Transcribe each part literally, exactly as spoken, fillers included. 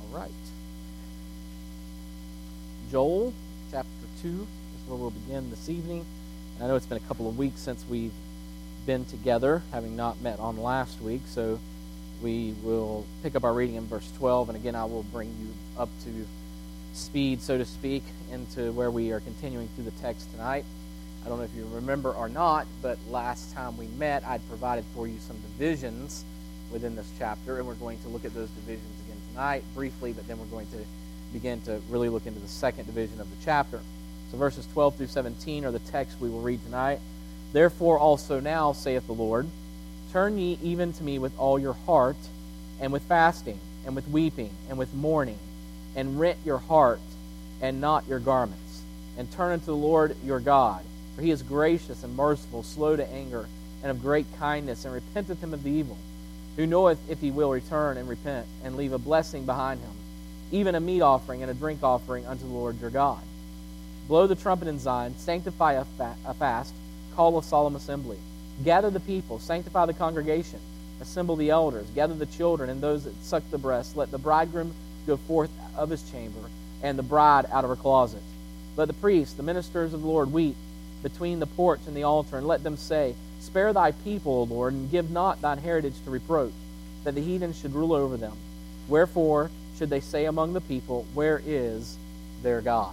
right. Joel, chapter two is where we'll begin this evening. And I know it's been a couple of weeks since we've been together, having not met on last week, so we will pick up our reading in verse twelve, and again I will bring you up to speed, so to speak, into where we are continuing through the text tonight. I don't know if you remember or not, but last time we met, I'd provided for you some divisions within this chapter, and we're going to look at those divisions again tonight briefly, but then we're going to begin to really look into the second division of the chapter. So verses twelve through seventeen are the text we will read tonight. Therefore also now, saith the Lord, turn ye even to me with all your heart, and with fasting, and with weeping, and with mourning, and rent your heart, and not your garments, and turn unto the Lord your God. For he is gracious and merciful, slow to anger, and of great kindness, and repenteth him of the evil, who knoweth if he will return and repent, and leave a blessing behind him, even a meat offering and a drink offering unto the Lord your God. Blow the trumpet in Zion, sanctify a, fa- a fast, call a solemn assembly. Gather the people, sanctify the congregation, assemble the elders, gather the children and those that suck the breast. Let the bridegroom go forth of his chamber, and the bride out of her closet. Let the priests, the ministers of the Lord, weep between the porch and the altar, and let them say, Spare thy people, O Lord, and give not thine heritage to reproach, that the heathen should rule over them. Wherefore should they say among the people, Where is their God?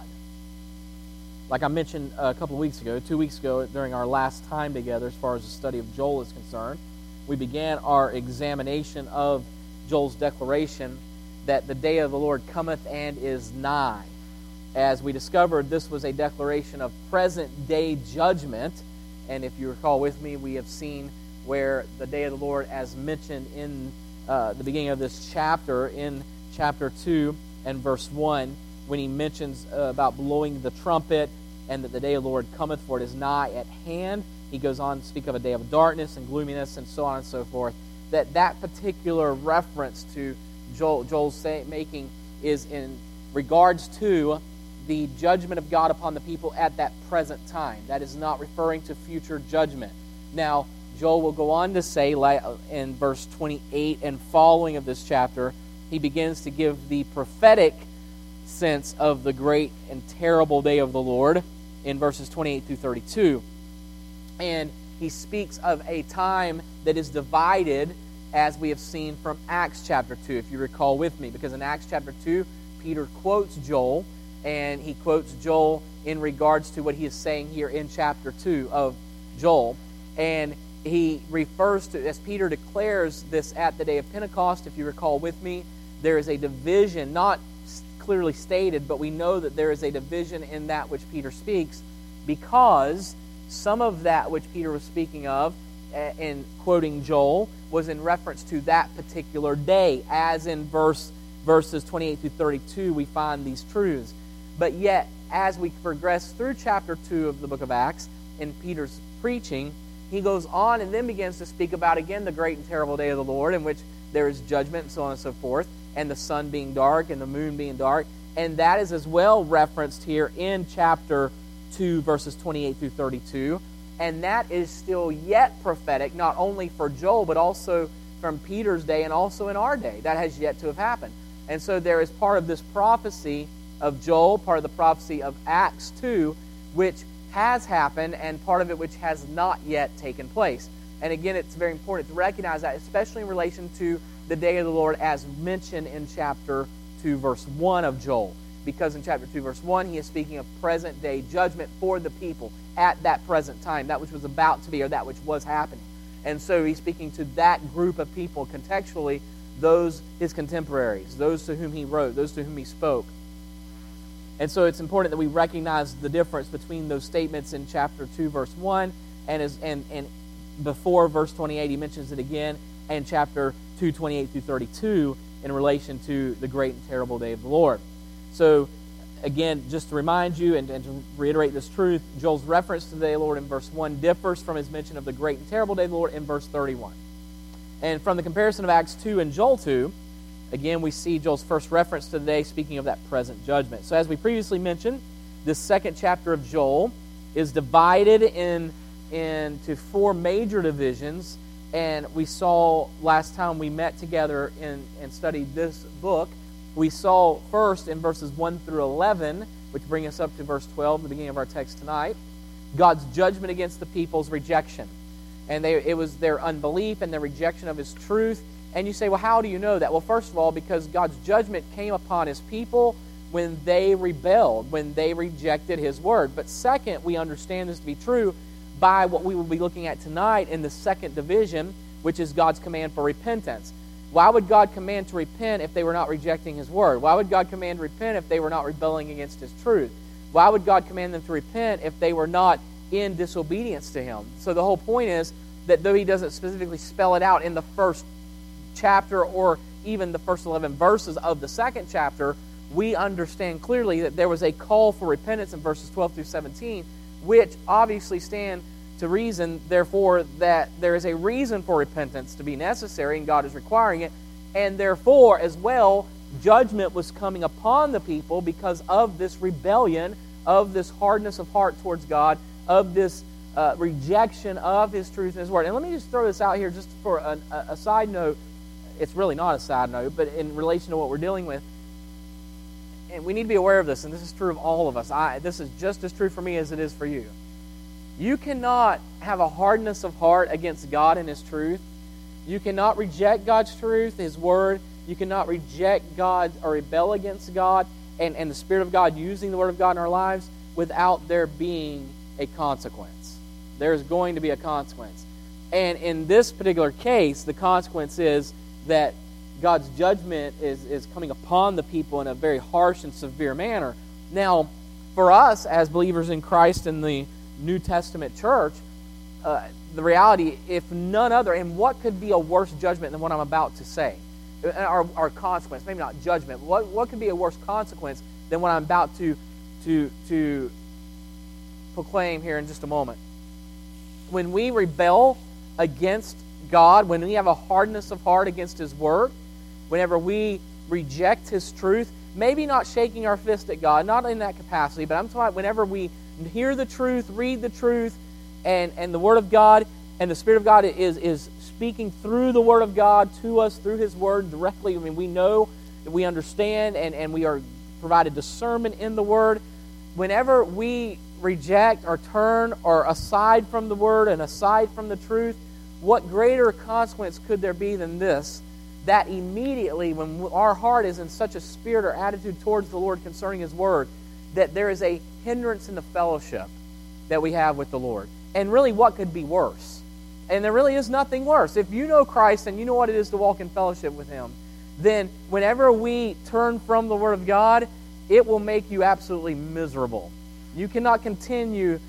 Like I mentioned a couple of weeks ago, two weeks ago, during our last time together as far as the study of Joel is concerned, we began our examination of Joel's declaration that the day of the Lord cometh and is nigh. As we discovered, this was a declaration of present-day judgment. And if you recall with me, we have seen where the day of the Lord, as mentioned in uh, the beginning of this chapter, in chapter two and verse one, when he mentions uh, about blowing the trumpet and that the day of the Lord cometh, for it is nigh at hand. He goes on to speak of a day of darkness and gloominess and so on and so forth. That that particular reference to Joel, Joel's say, making is in regards to the judgment of God upon the people at that present time. That is not referring to future judgment. Now, Joel will go on to say in verse twenty-eight and following of this chapter, he begins to give the prophetic sense of the great and terrible day of the Lord in verses twenty-eight through thirty-two. And he speaks of a time that is divided, as we have seen from Acts chapter two, if you recall with me. Because in Acts chapter two, Peter quotes Joel, and he quotes Joel in regards to what he is saying here in chapter two of Joel. And he refers to, as Peter declares this at the day of Pentecost, if you recall with me, there is a division, not clearly stated, but we know that there is a division in that which Peter speaks, because some of that which Peter was speaking of in quoting Joel was in reference to that particular day, as in verse verses twenty-eight through thirty-two we find these truths. But yet, as we progress through chapter two of the book of Acts, in Peter's preaching, he goes on and then begins to speak about again the great and terrible day of the Lord, in which there is judgment and so on and so forth, and the sun being dark and the moon being dark. And that is as well referenced here in chapter two, verses twenty-eight through thirty-two. And that is still yet prophetic, not only for Joel, but also from Peter's day and also in our day. That has yet to have happened. And so there is part of this prophecy of Joel, part of the prophecy of Acts two, which has happened, and part of it which has not yet taken place. And again, it's very important to recognize that, especially in relation to the day of the Lord as mentioned in chapter two, verse one of Joel. Because in chapter two, verse one, he is speaking of present-day judgment for the people at that present time, that which was about to be or that which was happening. And so he's speaking to that group of people contextually, those his contemporaries, those to whom he wrote, those to whom he spoke. And so it's important that we recognize the difference between those statements in chapter two, verse one, and, as, and, and before verse twenty-eight, he mentions it again, and chapter two, twenty-eight through thirty-two, in relation to the great and terrible day of the Lord. So, again, just to remind you and, and to reiterate this truth, Joel's reference to the day of the Lord in verse one differs from his mention of the great and terrible day of the Lord in verse thirty-one. And from the comparison of Acts two and Joel two, again, we see Joel's first reference to the day speaking of that present judgment. So as we previously mentioned, this second chapter of Joel is divided in into four major divisions, and we saw last time we met together in, and studied this book We saw first in verses one through eleven, which bring us up to verse twelve, the beginning of our text tonight, God's judgment against the people's rejection. And they, it was their unbelief and their rejection of His truth. And you say, well, how do you know that? Well, first of all, because God's judgment came upon His people when they rebelled, when they rejected His word. But second, we understand this to be true by what we will be looking at tonight in the second division, which is God's command for repentance. Why would God command to repent if they were not rejecting His word? Why would God command to repent if they were not rebelling against His truth? Why would God command them to repent if they were not in disobedience to Him? So the whole point is that though He doesn't specifically spell it out in the first chapter or even the first eleven verses of the second chapter, we understand clearly that there was a call for repentance in verses twelve through seventeen, which obviously stand to reason, therefore, that there is a reason for repentance to be necessary, and God is requiring it, and therefore, as well, judgment was coming upon the people because of this rebellion, of this hardness of heart towards God, of this uh, rejection of His truth and His word. And let me just throw this out here just for a, a side note. It's really not a side note, but in relation to what we're dealing with, and we need to be aware of this, and this is true of all of us. I, this is just as true for me as it is for you. You cannot have a hardness of heart against God and His truth. You cannot reject God's truth, His word. You cannot reject God or rebel against God and, and the Spirit of God using the Word of God in our lives without there being a consequence. There's going to be a consequence. And in this particular case, the consequence is that God's judgment is, is coming upon the people in a very harsh and severe manner. Now, for us as believers in Christ in the New Testament church, uh, the reality, if none other, and what could be a worse judgment than what I'm about to say? Or, or consequence, maybe not judgment. What, what could be a worse consequence than what I'm about to, to, to proclaim here in just a moment? When we rebel against God, when we have a hardness of heart against His word, whenever we reject His truth, maybe not shaking our fist at God, not in that capacity, but I'm talking about whenever we hear the truth, read the truth, and, and the Word of God, and the Spirit of God is, is speaking through the Word of God to us, through His Word directly. I mean, we know, we understand, and, and we are provided discernment in the Word. Whenever we reject or turn or aside from the Word and aside from the truth, what greater consequence could there be than this? That immediately, when our heart is in such a spirit or attitude towards the Lord concerning His Word, that there is a hindrance in the fellowship that we have with the Lord. And really, what could be worse? And there really is nothing worse. If you know Christ and you know what it is to walk in fellowship with Him, then whenever we turn from the Word of God, it will make you absolutely miserable. You cannot continue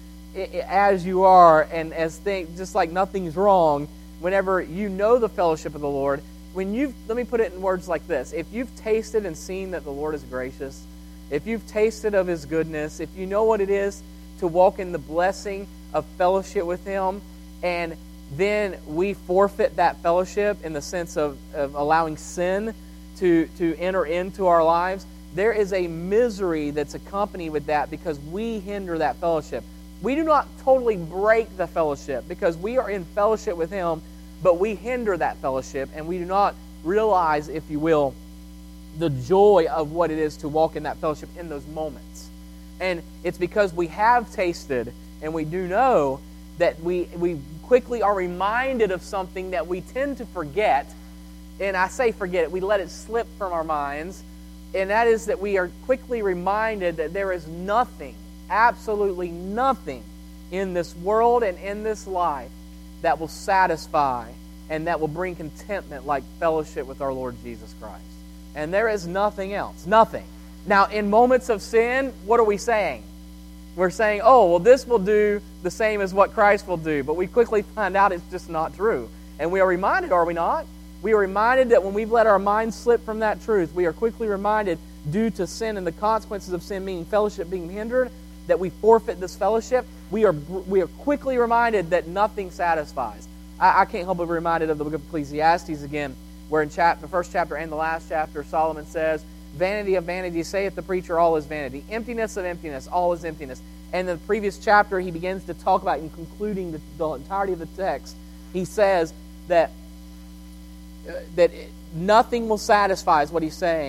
as you are and as think just like nothing's wrong whenever you know the fellowship of the Lord. When you've, let me put it in words like this. If you've tasted and seen that the Lord is gracious, if you've tasted of His goodness, if you know what it is to walk in the blessing of fellowship with Him, and then we forfeit that fellowship in the sense of, of allowing sin to, to enter into our lives, there is a misery that's accompanied with that because we hinder that fellowship. We do not totally break the fellowship because we are in fellowship with Him, but we hinder that fellowship, and we do not realize, if you will, the joy of what it is to walk in that fellowship in those moments. And it's because we have tasted and we do know that we, we quickly are reminded of something that we tend to forget. And I say forget it, we let it slip from our minds. And that is that we are quickly reminded that there is nothing, absolutely nothing in this world and in this life that will satisfy and that will bring contentment like fellowship with our Lord Jesus Christ. And there is nothing else. Nothing. Now, in moments of sin, what are we saying? We're saying, oh, well, this will do the same as what Christ will do. But we quickly find out it's just not true. And we are reminded, are we not? We are reminded that when we've let our minds slip from that truth, we are quickly reminded, due to sin and the consequences of sin, meaning fellowship being hindered, that we forfeit this fellowship. We are we are quickly reminded that nothing satisfies. I, I can't help but be reminded of the book of Ecclesiastes again, where in chap, the first chapter and the last chapter, Solomon says, vanity of vanity, saith the preacher, all is vanity. Emptiness of emptiness, all is emptiness. And in the previous chapter, he begins to talk about, in concluding the, the entirety of the text, he says that, uh, that nothing will satisfy, is what he's saying,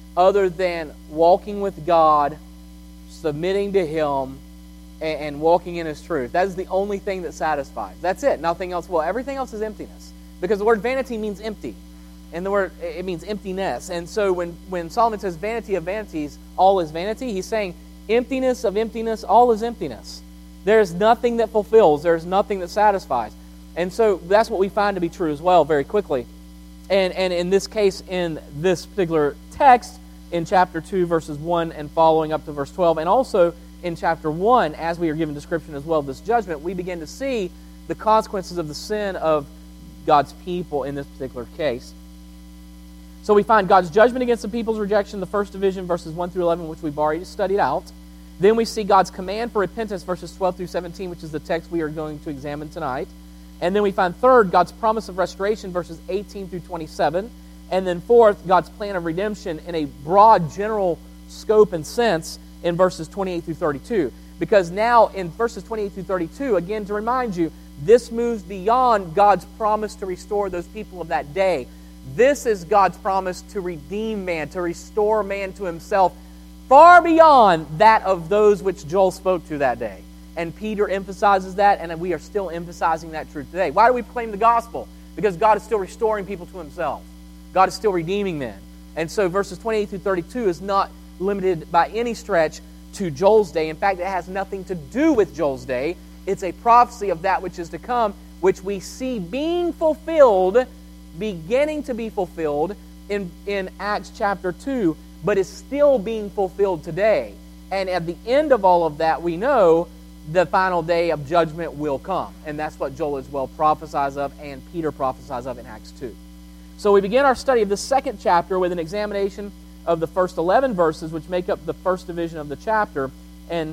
other than walking with God, submitting to Him, and, and walking in His truth. That is the only thing that satisfies. That's it. Nothing else will. Everything else is emptiness. Because the word vanity means empty. And the word, it means emptiness. And so when, when Solomon says vanity of vanities, all is vanity, he's saying emptiness of emptiness, all is emptiness. There's nothing that fulfills. There's nothing that satisfies. And so that's what we find to be true as well very quickly. And, and in this case, in this particular text, in chapter two, verses one and following up to verse twelve, and also in chapter one, as we are given description as well of this judgment, we begin to see the consequences of the sin of God's people in this particular case. So we find God's judgment against the people's rejection, the first division, verses one through eleven, which we've already studied out. Then we see God's command for repentance, verses twelve through seventeen, which is the text we are going to examine tonight. And then we find third, God's promise of restoration, verses eighteen through twenty-seven. And then fourth, God's plan of redemption in a broad, general scope and sense in verses twenty-eight through thirty-two. Because now in verses twenty-eight through thirty-two, again to remind you, this moves beyond God's promise to restore those people of that day. This is God's promise to redeem man, to restore man to Himself, far beyond that of those which Joel spoke to that day. And Peter emphasizes that, and we are still emphasizing that truth today. Why do we proclaim the gospel? Because God is still restoring people to Himself. God is still redeeming men. And so verses twenty-eight through thirty-two is not limited by any stretch to Joel's day. In fact, it has nothing to do with Joel's day. It's a prophecy of that which is to come, which we see being fulfilled, beginning to be fulfilled in, in Acts chapter two, but is still being fulfilled today. And at the end of all of that, we know the final day of judgment will come. And that's what Joel as well prophesies of, and Peter prophesies of in Acts two. So we begin our study of the second chapter with an examination of the first eleven verses, which make up the first division of the chapter. And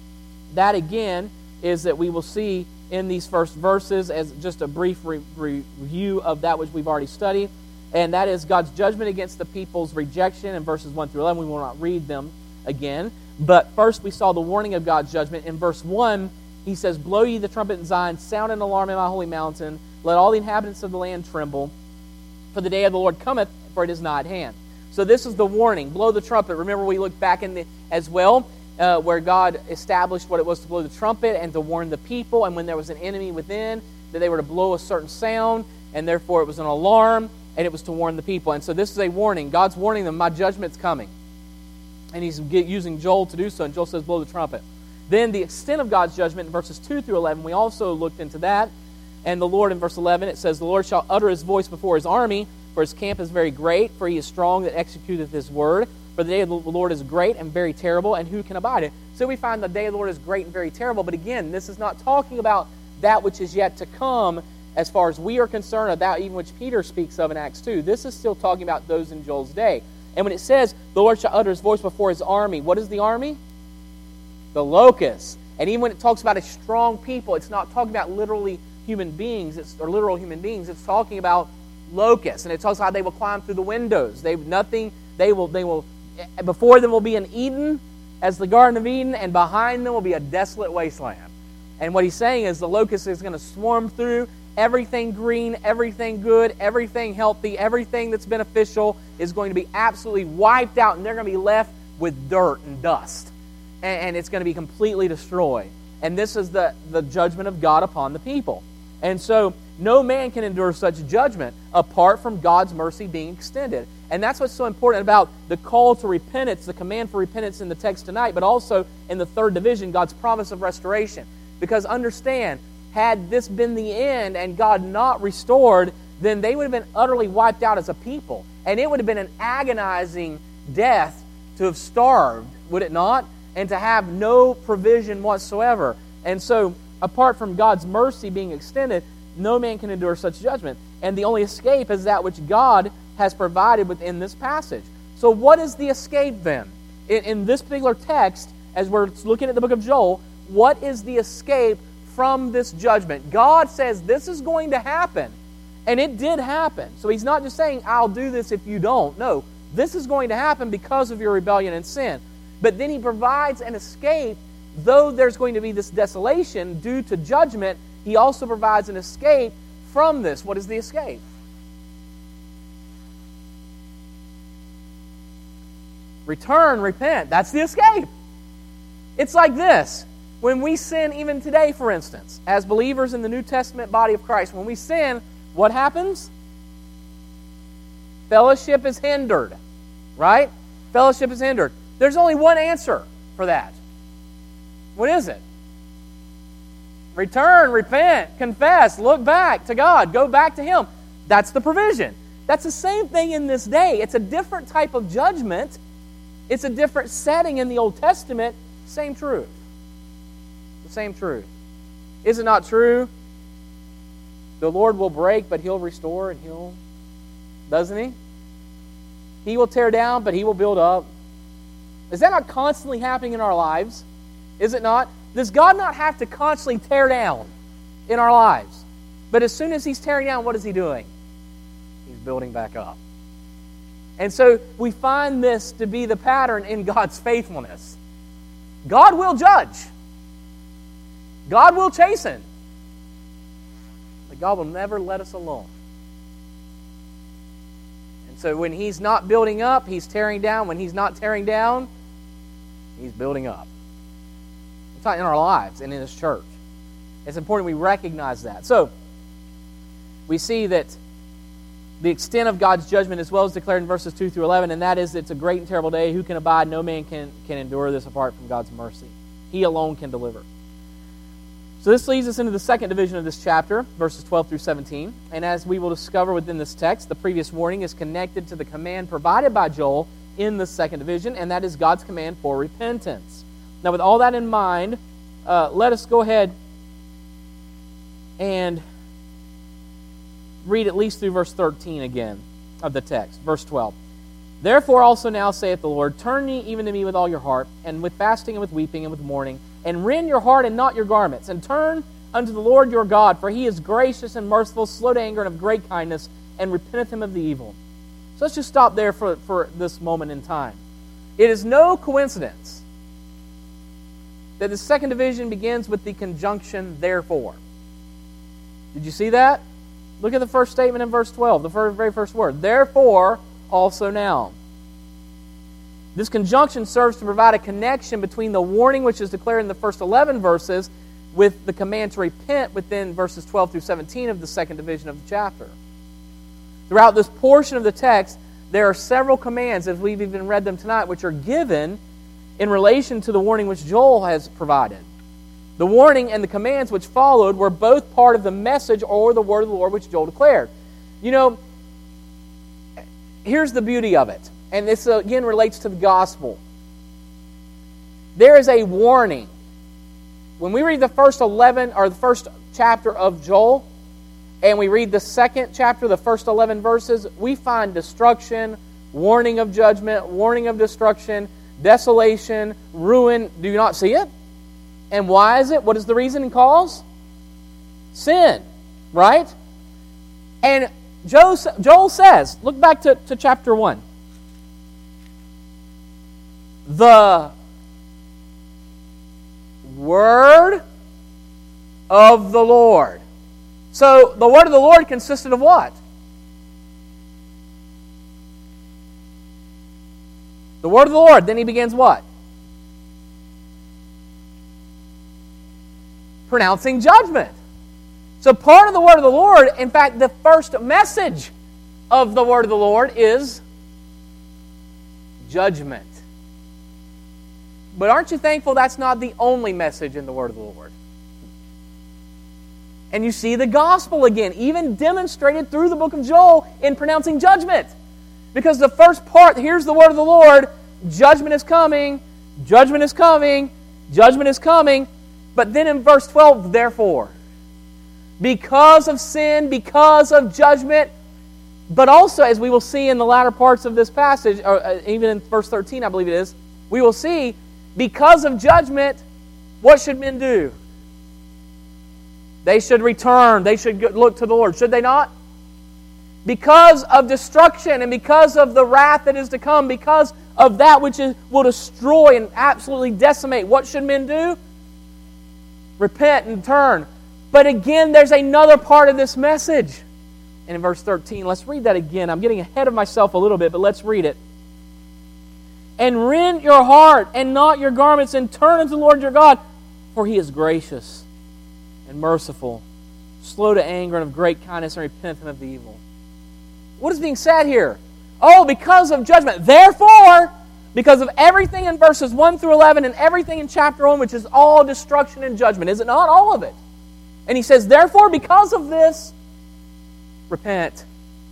that, again, is that we will see in these first verses as just a brief re- review of that which we've already studied. And that is God's judgment against the people's rejection in verses one through eleven. We will not read them again. But first we saw the warning of God's judgment. In verse one, He says, "Blow ye the trumpet in Zion, sound an alarm in my holy mountain. Let all the inhabitants of the land tremble. For the day of the Lord cometh, for it is nigh at hand." So this is the warning. Blow the trumpet. Remember, we looked back in the, as well, uh, where God established what it was to blow the trumpet and to warn the people. And when there was an enemy within, that they were to blow a certain sound, and therefore it was an alarm, and it was to warn the people. And so this is a warning. God's warning them, my judgment's coming. And He's using Joel to do so, and Joel says, blow the trumpet. Then the extent of God's judgment in verses two through eleven, we also looked into that. And the Lord, in verse eleven, it says, "The Lord shall utter His voice before His army, for His camp is very great, for He is strong that executeth His word. For the day of the Lord is great and very terrible, and who can abide it?" So we find the day of the Lord is great and very terrible. But again, this is not talking about that which is yet to come as far as we are concerned, or that even which Peter speaks of in Acts two. This is still talking about those in Joel's day. And when it says, "The Lord shall utter His voice before His army," what is the army? The locusts. And even when it talks about a strong people, it's not talking about literally human beings, it's, or literal human beings. It's talking about locusts, and it talks about how they will climb through the windows. They nothing. They will. They will. Before them will be an Eden, as the Garden of Eden, and behind them will be a desolate wasteland. And what he's saying is the locust is going to swarm through everything green, everything good, everything healthy, everything that's beneficial is going to be absolutely wiped out, and they're going to be left with dirt and dust, and, and it's going to be completely destroyed. And this is the the judgment of God upon the people. And so no man can endure such judgment apart from God's mercy being extended. And that's what's so important about the call to repentance, the command for repentance in the text tonight, but also in the third division, God's promise of restoration. Because understand, had this been the end and God not restored, then they would have been utterly wiped out as a people. And it would have been an agonizing death to have starved, would it not? And to have no provision whatsoever. And so, apart from God's mercy being extended, no man can endure such judgment. And the only escape is that which God has provided within this passage. So what is the escape then? In, in this particular text, as we're looking at the book of Joel, what is the escape from this judgment? God says this is going to happen. And it did happen. So He's not just saying, I'll do this if you don't. No, this is going to happen because of your rebellion and sin. But then He provides an escape. Though there's going to be this desolation due to judgment, He also provides an escape from this. What is the escape? Return, repent. That's the escape. It's like this. When we sin, even today, for instance, as believers in the New Testament body of Christ, when we sin, what happens? Fellowship is hindered. Right? Fellowship is hindered. There's only one answer for that. What is it? Return, repent, confess, look back to God, go back to Him. That's the provision. That's the same thing in this day. It's a different type of judgment. It's a different setting in the Old Testament. Same truth. The same truth. Is it not true? The Lord will break, but He'll restore and He'll... Doesn't He? He will tear down, but He will build up. Is that not constantly happening in our lives? Is it not? Does God not have to constantly tear down in our lives? But as soon as He's tearing down, what is He doing? He's building back up. And so we find this to be the pattern in God's faithfulness. God will judge. God will chasten. But God will never let us alone. And so when He's not building up, He's tearing down. When He's not tearing down, He's building up. It's not in our lives and in His church. It's important we recognize that. So, we see that the extent of God's judgment as well is declared in verses two through eleven, and that is, it's a great and terrible day. Who can abide? No man can, can endure this apart from God's mercy. He alone can deliver. So this leads us into the second division of this chapter, verses twelve through seventeen. And as we will discover within this text, the previous warning is connected to the command provided by Joel in the second division, and that is God's command for repentance. Now, with all that in mind, uh, let us go ahead and read at least through verse thirteen again of the text. Verse twelve. Therefore also now saith the Lord, turn ye even to me with all your heart, and with fasting and with weeping and with mourning, and rend your heart and not your garments, and turn unto the Lord your God, for He is gracious and merciful, slow to anger, and of great kindness, and repenteth Him of the evil. So let's just stop there for, for this moment in time. It is no coincidence that the second division begins with the conjunction therefore. Did you see that? Look at the first statement in verse twelve, the very first word. Therefore, also now. This conjunction serves to provide a connection between the warning which is declared in the first eleven verses with the command to repent within verses twelve through seventeen of the second division of the chapter. Throughout this portion of the text, there are several commands, as we've even read them tonight, which are given in relation to the warning which Joel has provided. The warning and the commands which followed were both part of the message or the word of the Lord which Joel declared. You know, here's the beauty of it. And this again relates to the gospel. There is a warning. When we read the first eleven or the first chapter of Joel, and we read the second chapter, the first eleven verses, we find destruction, warning of judgment, warning of destruction, desolation, ruin. Do you not see it? And why is it? What is the reason and cause? Sin, right? And Joel says, look back to, to chapter one. The word of the Lord. So, the word of the Lord consisted of what? The word of the Lord. Then he begins what? Pronouncing judgment. So part of the word of the Lord, in fact, the first message of the word of the Lord is judgment. But aren't you thankful that's not the only message in the word of the Lord? And you see the gospel again, even demonstrated through the book of Joel in pronouncing judgment. Because the first part, here's the word of the Lord, judgment is coming, judgment is coming, judgment is coming. But then in verse twelve, therefore, because of sin, because of judgment, but also, as we will see in the latter parts of this passage, or even in verse thirteen, I believe it is, we will see, because of judgment, what should men do? They should return. They should look to the Lord. Should they not? Because of destruction and because of the wrath that is to come, because of that which is, will destroy and absolutely decimate, what should men do? Repent and turn. But again, there's another part of this message. And in verse thirteen, let's read that again. I'm getting ahead of myself a little bit, but let's read it. and rend your heart and not your garments, and turn unto the Lord your God, for He is gracious and merciful, slow to anger and of great kindness, and repentant of the evil. What is being said here? Oh, because of judgment. Therefore, because of everything in verses one through eleven and everything in chapter one, which is all destruction and judgment. Is it not? All of it. And he says, therefore, because of this, repent.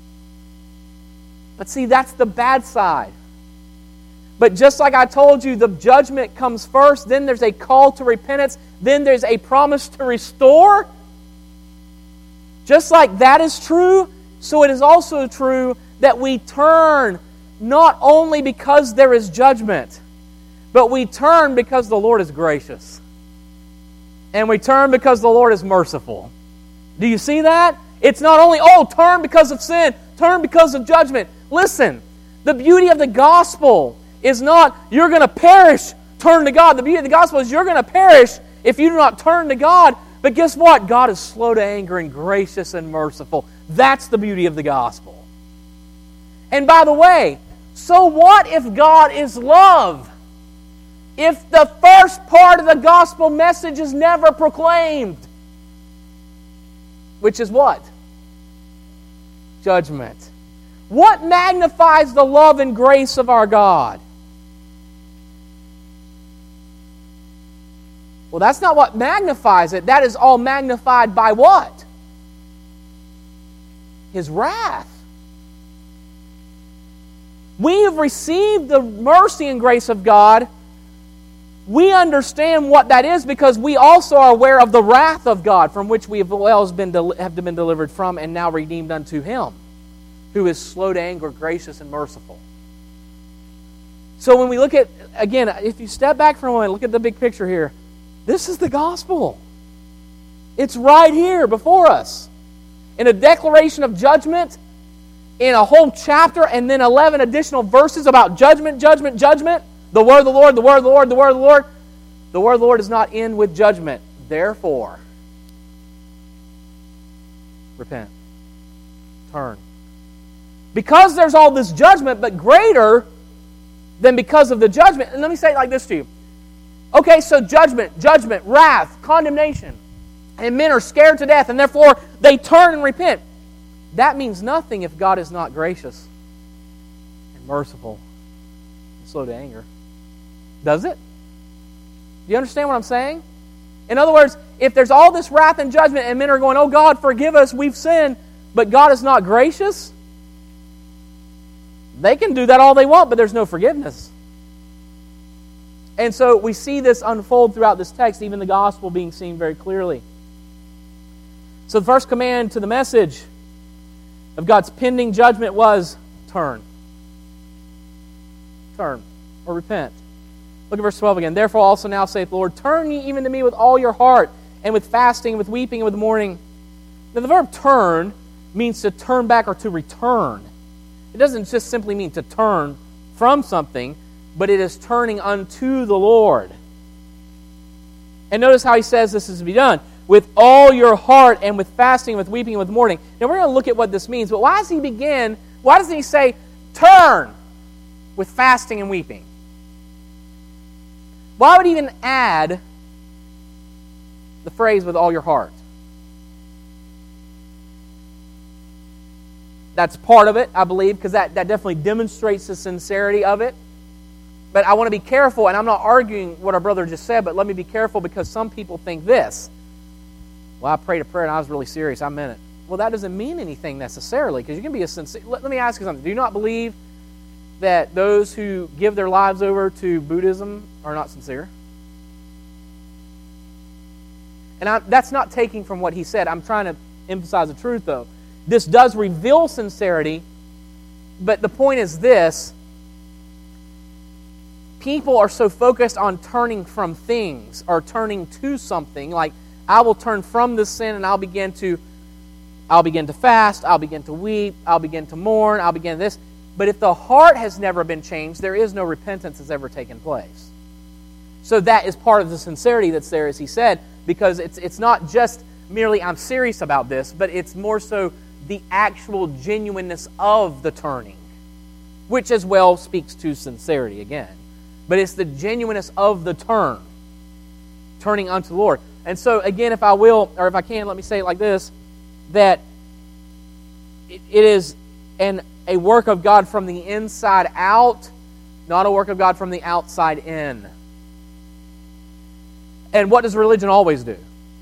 But see, that's the bad side. But just like I told you, the judgment comes first, then there's a call to repentance, then there's a promise to restore. Just like that is true, so it is also true that we turn not only because there is judgment, but we turn because the Lord is gracious. And we turn because the Lord is merciful. Do you see that? It's not only, oh, turn because of sin, turn because of judgment. Listen, the beauty of the gospel is not, you're going to perish, turn to God. The beauty of the gospel is you're going to perish if you do not turn to God. But guess what? God is slow to anger and gracious and merciful. That's the beauty of the gospel. And by the way, so what if God is love? If the first part of the gospel message is never proclaimed? Which is what? Judgment. What magnifies the love and grace of our God? Well, that's not what magnifies it. That is all magnified by what? His wrath. We have received the mercy and grace of God. We understand what that is because we also are aware of the wrath of God from which we have well been, have been delivered from and now redeemed unto Him, who is slow to anger, gracious, and merciful. So when we look at, again, if you step back for a moment, look at the big picture here. This is the gospel. It's right here before us. In a declaration of judgment, in a whole chapter, and then eleven additional verses about judgment, judgment, judgment. The word of the Lord, the word of the Lord, the word of the Lord. The word of the Lord does not end with judgment. Therefore, repent. Turn. Because there's all this judgment, but greater than because of the judgment. And let me say it like this to you. Okay, so judgment, judgment, wrath, condemnation. And men are scared to death, and therefore they turn and repent. That means nothing if God is not gracious and merciful and slow to anger. Does it? Do you understand what I'm saying? In other words, if there's all this wrath and judgment and men are going, oh God, forgive us, we've sinned, but God is not gracious, they can do that all they want, but there's no forgiveness. And so we see this unfold throughout this text, even the gospel being seen very clearly. So the first command to the message of God's pending judgment was turn. Turn or repent. Look at verse twelve again. Therefore also now saith the Lord, turn ye even to me with all your heart, and with fasting, and with weeping, and with mourning. Now the verb turn means to turn back or to return. It doesn't just simply mean to turn from something, but it is turning unto the Lord. And notice how he says this is to be done. With all your heart, and with fasting, and with weeping, and with mourning. Now we're going to look at what this means, but why does he begin, why doesn't he say, turn with fasting and weeping? Why would he even add the phrase with all your heart? That's part of it, I believe, because that, that definitely demonstrates the sincerity of it. But I want to be careful, and I'm not arguing what our brother just said, but let me be careful because some people think this. Well, I prayed a prayer and I was really serious. I meant it. Well, that doesn't mean anything necessarily because you can be a sincere... Let, let me ask you something. Do you not believe that those who give their lives over to Buddhism are not sincere? And I, that's not taking from what he said. I'm trying to emphasize the truth, though. This does reveal sincerity, but the point is this. People are so focused on turning from things or turning to something, like, I will turn from this sin and I'll begin to I'll begin to fast, I'll begin to weep, I'll begin to mourn, I'll begin this. But if the heart has never been changed, there is no repentance that's ever taken place. So that is part of the sincerity that's there, as he said, because it's it's not just merely I'm serious about this, but it's more so the actual genuineness of the turning. which as well speaks to sincerity again. But it's the genuineness of the turn, turning unto the Lord. And so, again, if I will, or if I can, let me say it like this, that it, it is an, a work of God from the inside out, not a work of God from the outside in. And what does religion always do?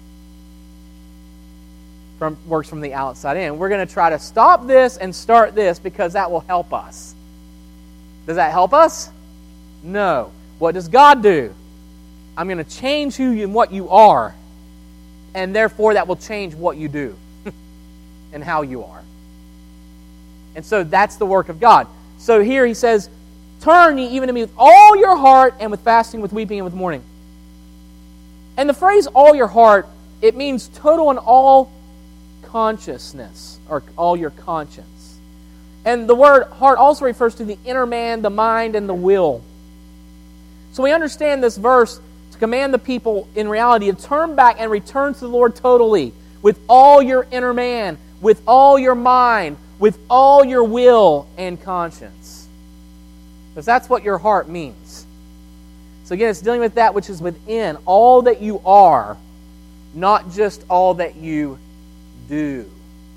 From, works from the outside in. We're going to try to stop this and start this because that will help us. Does that help us? No. What does God do? I'm going to change who you and what you are, and therefore that will change what you do and how you are. And so that's the work of God. So here he says, turn ye even to me with all your heart, and with fasting, with weeping, and with mourning. And the phrase all your heart, it means total and all consciousness, or all your conscience. And the word heart also refers to the inner man, the mind, and the will. So we understand this verse to command the people in reality to turn back and return to the Lord totally, with all your inner man, with all your mind, with all your will and conscience. Because that's what your heart means. So again, it's dealing with that which is within, all that you are, not just all that you do.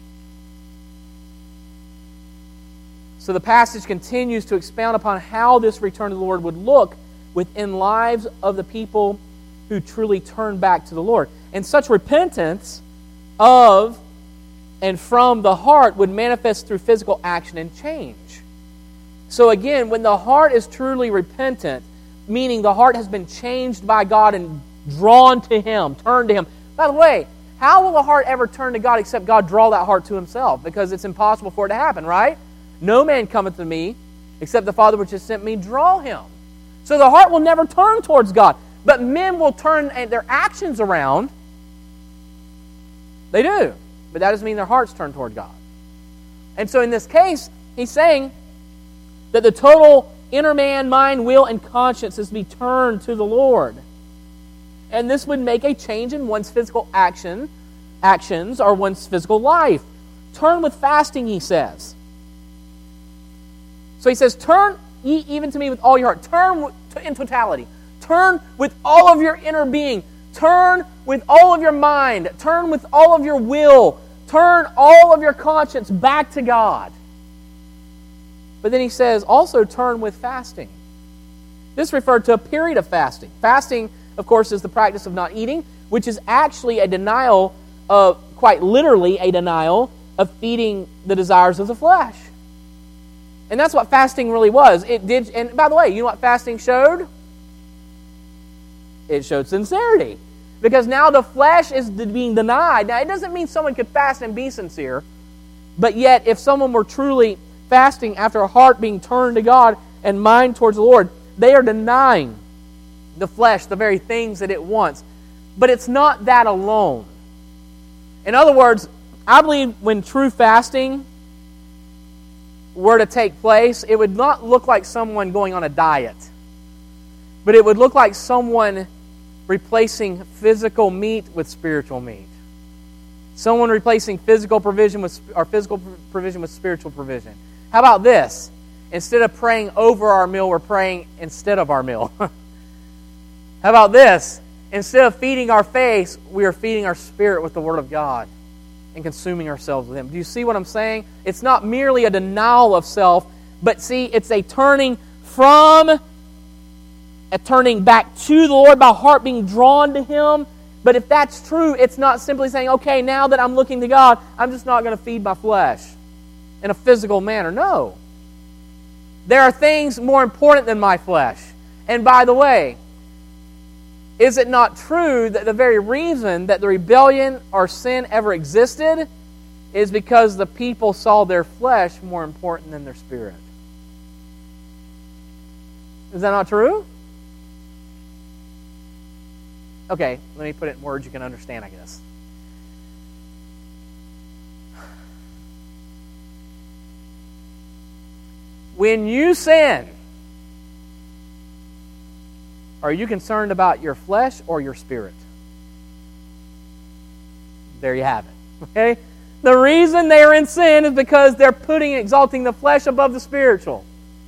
So the passage continues to expound upon how this return to the Lord would look within lives of the people who truly turn back to the Lord. And such repentance of and from the heart would manifest through physical action and change. So again, when the heart is truly repentant, meaning the heart has been changed by God and drawn to Him, turned to Him. By the way, how will the heart ever turn to God except God draw that heart to Himself? Because it's impossible for it to happen, right? No man cometh to me except the Father which has sent me draw him. So the heart will never turn towards God. But men will turn their actions around. They do. But that doesn't mean their hearts turn toward God. And so in this case, he's saying that the total inner man, mind, will, and conscience is to be turned to the Lord. And this would make a change in one's physical action, actions or one's physical life. Turn with fasting, he says. So he says, turn ye even to me with all your heart. Turn in totality. Turn with all of your inner being. Turn with all of your mind. Turn with all of your will. Turn all of your conscience back to God. But then he says, also turn with fasting. This referred to a period of fasting. Fasting, of course, is the practice of not eating, which is actually a denial of, quite literally, a denial of feeding the desires of the flesh. And that's what fasting really was. It did, and by the way, you know what fasting showed? It showed sincerity. Because now the flesh is being denied. Now, it doesn't mean someone could fast and be sincere, but yet if someone were truly fasting after a heart being turned to God and mind towards the Lord, they are denying the flesh, the very things that it wants. But it's not that alone. In other words, I believe when true fasting were to take place, it would not look like someone going on a diet, but it would look like someone replacing physical meat with spiritual meat. Someone replacing physical provision with or physical provision with spiritual provision. How about this? Instead of praying over our meal, we're praying instead of our meal. How about this? Instead of feeding our face, we are feeding our spirit with the Word of God and consuming ourselves with Him. Do you see what I'm saying? It's not merely a denial of self, but see, it's a turning from, a turning back to the Lord by heart being drawn to Him. But if that's true, it's not simply saying, okay, now that I'm looking to God, I'm just not going to feed my flesh in a physical manner. No. There are things more important than my flesh. And by the way, is it not true that the very reason that the rebellion or sin ever existed is because the people saw their flesh more important than their spirit? Is that not true? Okay, let me put it in words you can understand, I guess. When you sin, are you concerned about your flesh or your spirit? There you have it. Okay? The reason they are in sin is because they're putting, exalting the flesh above the spiritual.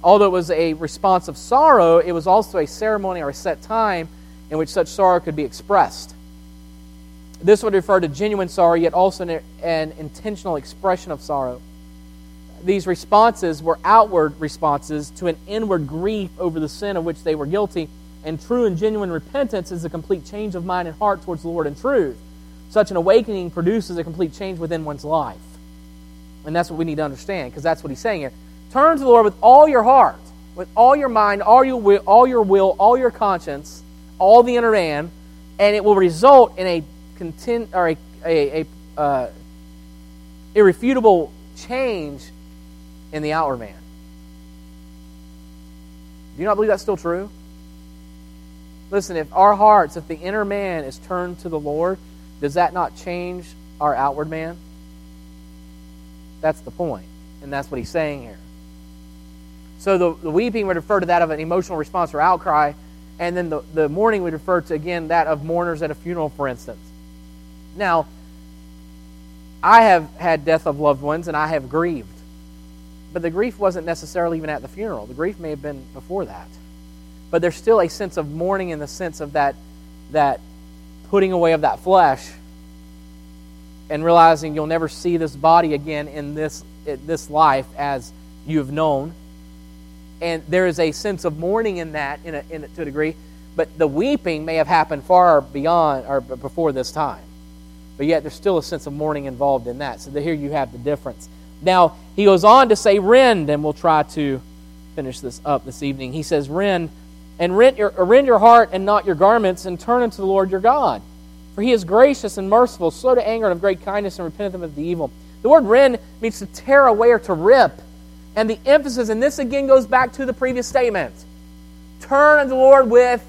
Although it was a response of sorrow, it was also a ceremony or a set time in which such sorrow could be expressed. This would refer to genuine sorrow, yet also an, an intentional expression of sorrow. These responses were outward responses to an inward grief over the sin of which they were guilty, and true and genuine repentance is a complete change of mind and heart towards the Lord in truth. Such an awakening produces a complete change within one's life. And that's what we need to understand, because that's what he's saying here. Turn to the Lord with all your heart, with all your mind, all your will, all your, will, all your conscience, all the inner man, and it will result in a content or a, a, a uh, irrefutable change in the outward man. Do you not believe that's still true? Listen, if our hearts, if the inner man is turned to the Lord, does that not change our outward man? That's the point, and that's what he's saying here. So the, the weeping would refer to that of an emotional response or outcry, and then the, the mourning would refer to, again, that of mourners at a funeral, for instance. Now, I have had death of loved ones, and I have grieved. But the grief wasn't necessarily even at the funeral. The grief may have been before that. But there's still a sense of mourning in the sense of that, that putting away of that flesh and realizing you'll never see this body again in this, in this life as you have known. And there is a sense of mourning in that in a, in a, to a degree. But the weeping may have happened far beyond or before this time. But yet there's still a sense of mourning involved in that. So here you have the difference. Now, he goes on to say, rend, and we'll try to finish this up this evening. He says, rend, and rend your, rend your heart and not your garments, and turn unto the Lord your God. For he is gracious and merciful, slow to anger and of great kindness, and repenteth of the evil. The word rend means to tear away or to rip. And the emphasis, and this again goes back to the previous statement, turn unto the Lord with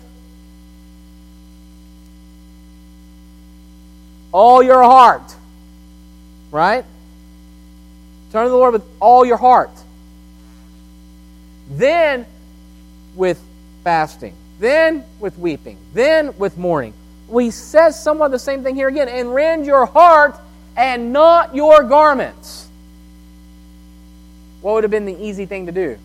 all your heart. Right? Turn to the Lord with all your heart. Then with fasting. Then with weeping. Then with mourning. Well, he says somewhat the same thing here again. And rend your heart and not your garments. What would have been the easy thing to do?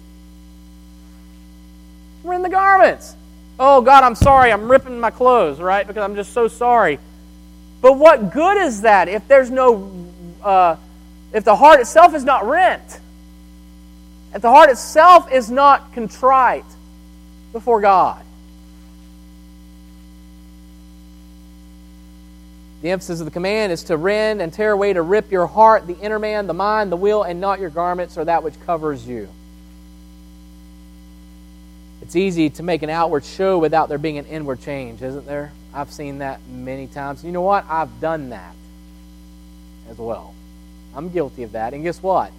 Rend the garments. Oh, God, I'm sorry. I'm ripping my clothes, right? Because I'm just so sorry. But what good is that if there's no... Uh, If the heart itself is not rent, if the heart itself is not contrite before God. The emphasis of the command is to rend and tear away, to rip your heart, the inner man, the mind, the will, and not your garments or that which covers you. It's easy to make an outward show without there being an inward change, isn't there? I've seen that many times. You know what? I've done that as well. I'm guilty of that. And guess what?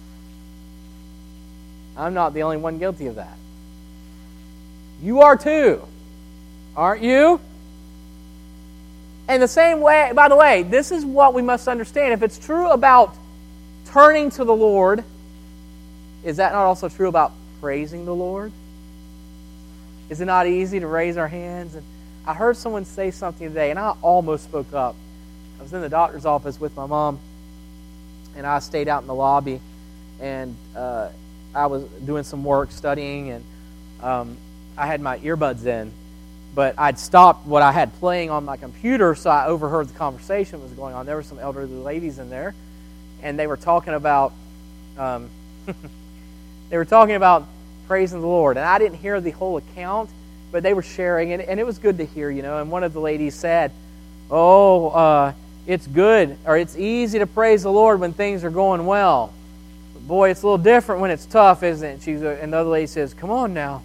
I'm not the only one guilty of that. You are too. Aren't you? And the same way, by the way, this is what we must understand. If it's true about turning to the Lord, is that not also true about praising the Lord? Is it not easy to raise our hands? And I heard someone say something today, and I almost spoke up. I was in the doctor's office with my mom, and I stayed out in the lobby, and uh, I was doing some work, studying, and um, I had my earbuds in, but I'd stopped what I had playing on my computer, so I overheard the conversation that was going on. There were some elderly ladies in there, and they were talking about, um, they were talking about praising the Lord, and I didn't hear the whole account, but they were sharing, and, and it was good to hear, you know. And one of the ladies said, "Oh, uh, it's good, or it's easy to praise the Lord when things are going well. But boy, it's a little different when it's tough, isn't it?" She's a, and the other lady says, "Come on now."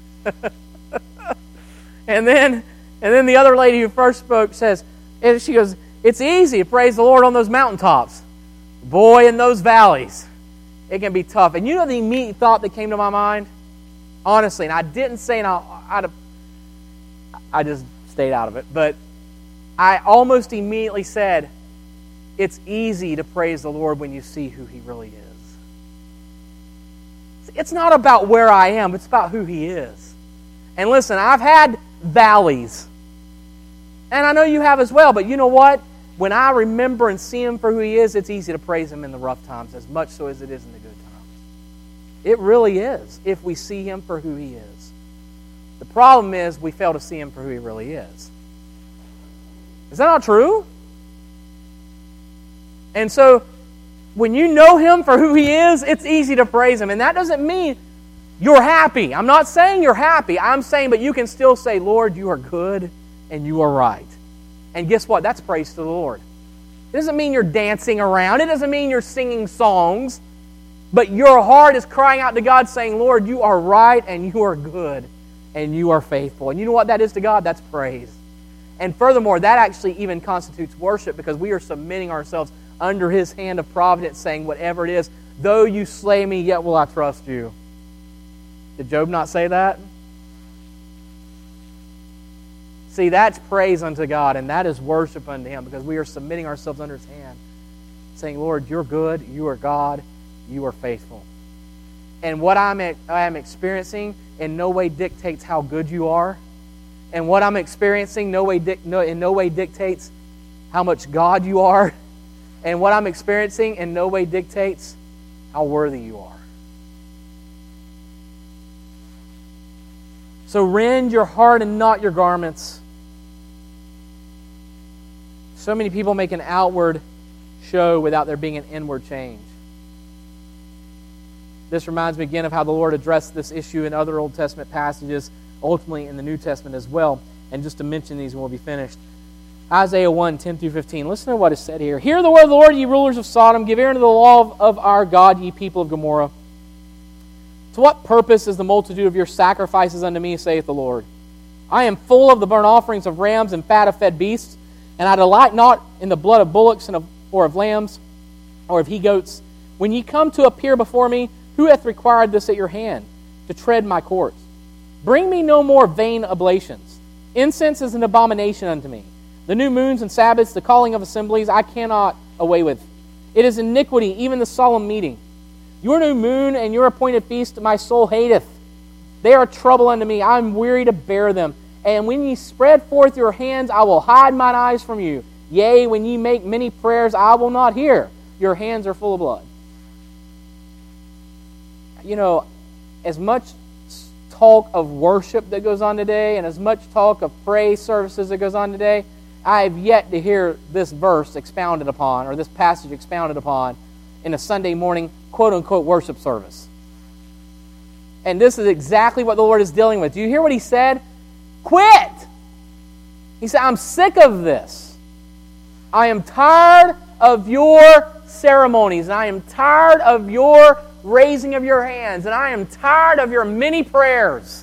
and then, and then the other lady who first spoke says, and she goes, "It's easy to praise the Lord on those mountaintops. Boy, in those valleys, it can be tough." And you know the immediate thought that came to my mind? Honestly, and I didn't say, and I, I'd, I just stayed out of it, but I almost immediately said, it's easy to praise the Lord when you see who He really is. It's not about where I am, it's about who He is. And listen, I've had valleys. And I know you have as well, but you know what? When I remember and see Him for who He is, it's easy to praise Him in the rough times as much so as it is in the good times. It really is, if we see Him for who He is. The problem is we fail to see Him for who He really is. Is that not true? And so, when you know Him for who He is, it's easy to praise Him. And that doesn't mean you're happy. I'm not saying you're happy. I'm saying, but you can still say, Lord, you are good and you are right. And guess what? That's praise to the Lord. It doesn't mean you're dancing around. It doesn't mean you're singing songs. But your heart is crying out to God saying, Lord, you are right and you are good and you are faithful. And you know what that is to God? That's praise. And furthermore, that actually even constitutes worship because we are submitting ourselves under His hand of providence saying, whatever it is, though you slay me, yet will I trust you. Did Job not say that? See, that's praise unto God, and that is worship unto Him because we are submitting ourselves under His hand, saying, Lord, you're good, you are God, you are faithful. And what I'm, I am experiencing in no way dictates how good you are, and what I'm experiencing no way dic- no, in no way dictates how much God you are, and what I'm experiencing in no way dictates how worthy you are. So rend your heart and not your garments. So many people make an outward show without there being an inward change. This reminds me again of how the Lord addressed this issue in other Old Testament passages, ultimately in the New Testament as well. And just to mention these and we'll be finished. Isaiah one, ten through fifteen. Listen to what is said here. Hear the word of the Lord, ye rulers of Sodom. Give ear unto the law of, of our God, ye people of Gomorrah. To what purpose is the multitude of your sacrifices unto me, saith the Lord? I am full of the burnt offerings of rams and fat of fed beasts, and I delight not in the blood of bullocks and of, or of lambs or of he-goats. When ye come to appear before me, who hath required this at your hand, to tread my courts? Bring me no more vain oblations. Incense is an abomination unto me. The new moons and Sabbaths, the calling of assemblies, I cannot away with. It is iniquity, even the solemn meeting. Your new moon and your appointed feast my soul hateth. They are trouble unto me. I am weary to bear them. And when ye spread forth your hands, I will hide mine eyes from you. Yea, when ye make many prayers, I will not hear. Your hands are full of blood. You know, as much talk of worship that goes on today and as much talk of praise services that goes on today, I have yet to hear this verse expounded upon or this passage expounded upon in a Sunday morning quote-unquote worship service. And this is exactly what the Lord is dealing with. Do you hear what He said? Quit! He said, I'm sick of this. I am tired of your ceremonies, and I am tired of your raising of your hands, and I am tired of your many prayers.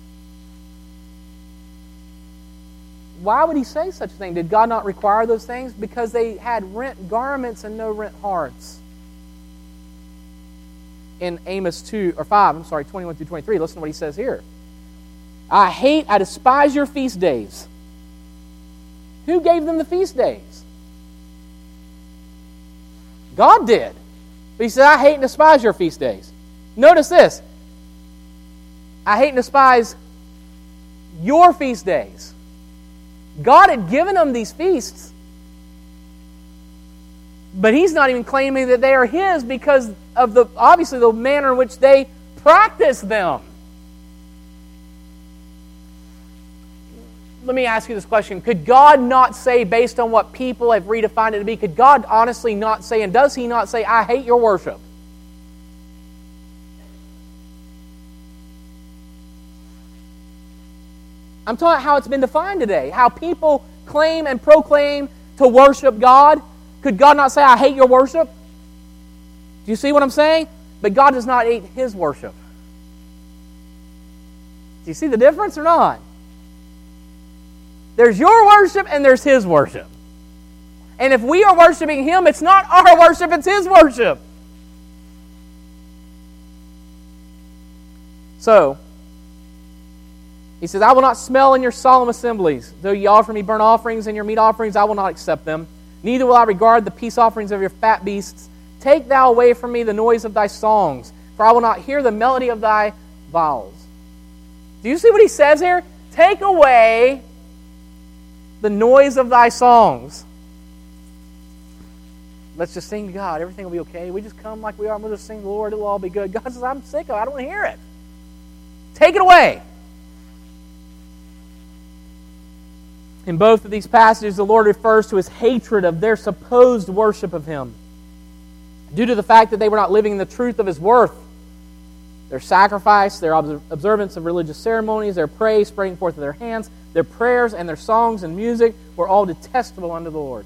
Why would He say such a thing? Did God not require those things? Because they had rent garments and no rent hearts. In Amos two or five, I'm sorry, twenty-one through twenty-three, listen to what He says here. I hate, I despise your feast days. Who gave them the feast days? God did. But He said, I hate and despise your feast days. Notice this. I hate and despise your feast days. God had given them these feasts, but He's not even claiming that they are His because of the obviously the manner in which they practice them. Let me ask you this question. Could God not say, based on what people have redefined it to be, could God honestly not say, and does He not say, I hate your worship? I'm talking about how it's been defined today, how people claim and proclaim to worship God. Could God not say, I hate your worship? Do you see what I'm saying? But God does not hate His worship. Do you see the difference or not? There's your worship and there's His worship. And if we are worshiping Him, it's not our worship, it's His worship. So, He says, I will not smell in your solemn assemblies. Though ye offer me burnt offerings and your meat offerings, I will not accept them. Neither will I regard the peace offerings of your fat beasts. Take thou away from me the noise of thy songs, for I will not hear the melody of thy vowels. Do you see what He says here? Take away the noise of thy songs. let's just sing to God. Everything will be okay. We just come like we are and we'll just sing to the Lord. It'll all be good. God says, I'm sick of it. I don't want to hear it. Take it away. In both of these passages, the Lord refers to His hatred of their supposed worship of Him, due to the fact that they were not living in the truth of His worth. Their sacrifice, their observance of religious ceremonies, their praise, spreading forth of their hands, their prayers, and their songs and music were all detestable unto the Lord.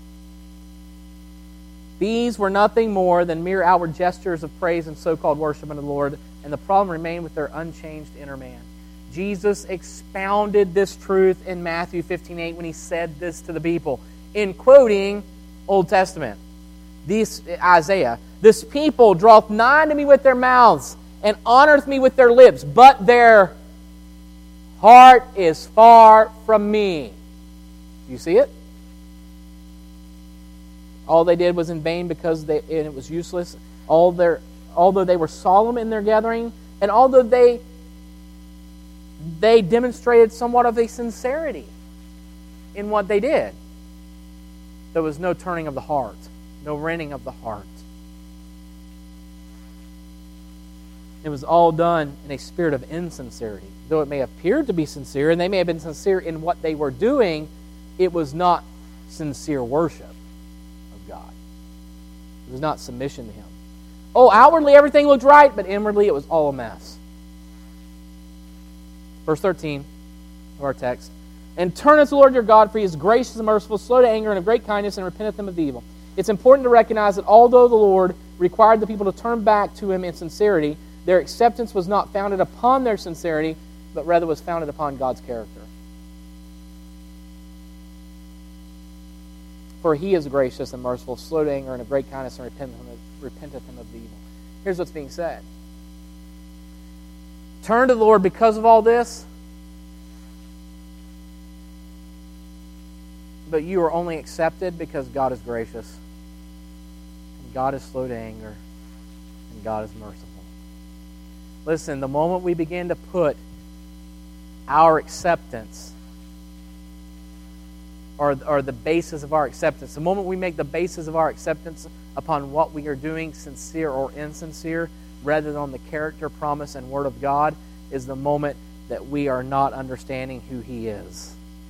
These were nothing more than mere outward gestures of praise and so-called worship unto the Lord, and the problem remained with their unchanged inner man. Jesus expounded this truth in Matthew fifteen eight when He said this to the people, in quoting Old Testament. This, Isaiah, this people draweth nigh unto me with their mouths, and honoreth me with their lips, but their heart is far from me. You see it? All they did was in vain because they, and it was useless. All their, although they were solemn in their gathering, and although they they demonstrated somewhat of a sincerity in what they did, there was no turning of the heart, no rending of the heart. It was all done in a spirit of insincerity. Though it may appear to be sincere, and they may have been sincere in what they were doing, it was not sincere worship of God. It was not submission to Him. Oh, outwardly everything looked right, but inwardly it was all a mess. Verse thirteen of our text. And turn unto the Lord your God, for He is gracious and merciful, slow to anger, and of great kindness, and repenteth them of the evil. It's important to recognize that although the Lord required the people to turn back to Him in sincerity, their acceptance was not founded upon their sincerity, but rather was founded upon God's character. For He is gracious and merciful, slow to anger, and of great kindness, and repenteth Him of the evil. Here's what's being said. Turn to the Lord because of all this, but you are only accepted because God is gracious, and God is slow to anger, and God is merciful. Listen, the moment we begin to put our acceptance, or, or the basis of our acceptance, the moment we make the basis of our acceptance upon what we are doing, sincere or insincere, rather than on the character, promise, and word of God, is the moment that we are not understanding who He is.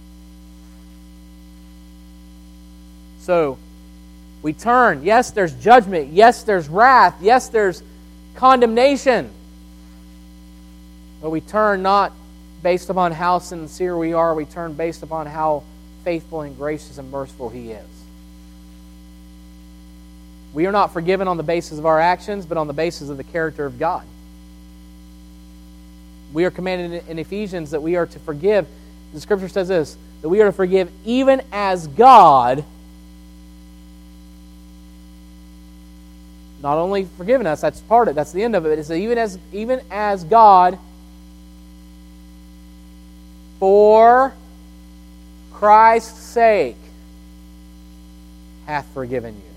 So, we turn. Yes, there's judgment. Yes, there's wrath. Yes, there's condemnation. But we turn not based upon how sincere we are. We turn based upon how faithful and gracious and merciful He is. We are not forgiven on the basis of our actions, but on the basis of the character of God. We are commanded in Ephesians that we are to forgive. The Scripture says this, that we are to forgive even as God, not only forgiven us, that's part of it, that's the end of it, it's that even as, even as God, for Christ's sake, hath forgiven you.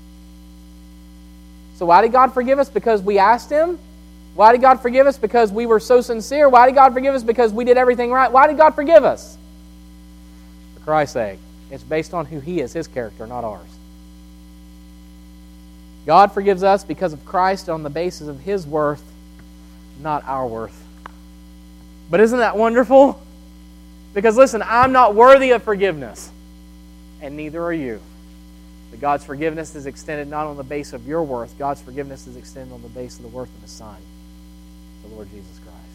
So why did God forgive us? Because we asked Him? Why did God forgive us? Because we were so sincere? Why did God forgive us? Because we did everything right? Why did God forgive us? For Christ's sake. It's based on who He is, His character, not ours. God forgives us because of Christ on the basis of His worth, not our worth. But isn't that wonderful? Because listen, I'm not worthy of forgiveness, and neither are you. But God's forgiveness is extended not on the base of your worth. God's forgiveness is extended on the base of the worth of His Son, the Lord Jesus Christ.